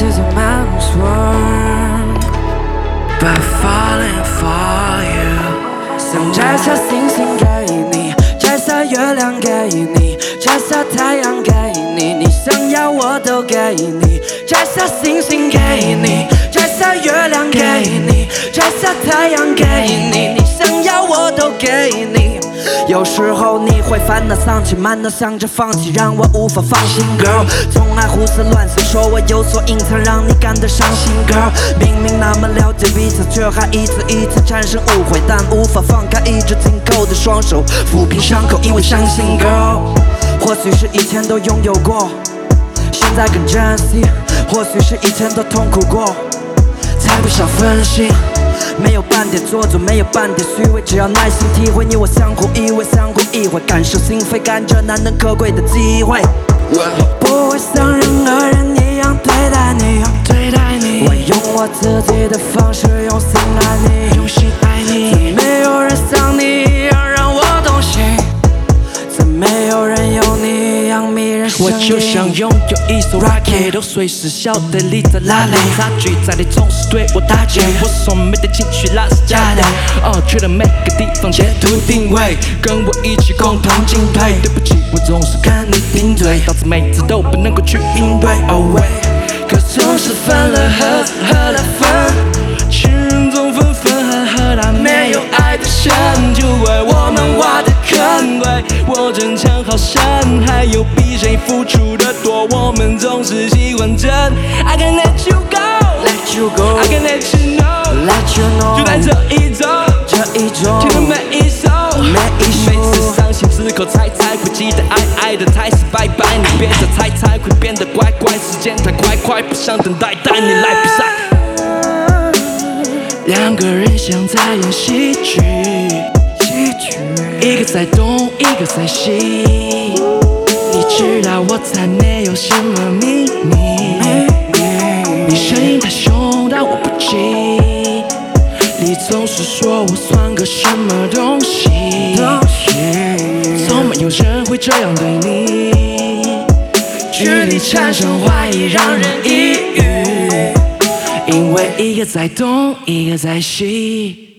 is a man's world, but falling for you。想摘下星星给你，摘下月亮给你，摘下太阳给你，你想要我都给你。摘下星星给你，摘下月亮给你，摘下太阳给你，你想要我都给你。有时候你会烦恼丧气，满脑想着放弃，让我无法放心 ，Girl。总爱胡思乱想，说我有所隐藏，让你感到伤心 ，Girl。明明那么了解彼此，却还一次一次产生误会，但无法放开一直紧扣的双手，抚平伤口，因为相信 ，Girl。或许是以前都拥有过，现在更珍惜；或许是以前都痛苦过，才不想分心。没有半点做作，没有半点虚伪，只要耐心体会，你我相互依偎，相互意会，感受心扉，感觉难能可贵的机会。不会像任何人一样对待你，我用我自己的方式，用心爱你，没有人像你一样让我动心，再没有人有你一样迷人生硬。 我就想拥有一艘 rocket， 都随时晓得你在哪里。差距在你总是对我打击，我所没的情绪那是假的。去了每个地方截图定位，跟我一起共同进退。对不起，我总是跟你顶嘴，导致每次都不能够去应对。可总是分了合，合了分，情人总分分合合，但没有爱的深，就为我们挖的坑。对我争强好胜，还有比谁付出的多，我们总是喜欢争。I can let you go, I can let you know， 就在这一周，听了每一首，每次伤心之后才会记得爱的才是拜拜。你别再猜会变得怪怪，时间太快，不想等待，带你来比赛。两个人像在演喜剧，一个在东，一个在西。你知道我才没有什么秘密，你声音太凶，但我不急。你总是说我算个什么东西，从没有人会这样对你。距离产生怀疑，让人抑郁，因为一个在东，一个在西。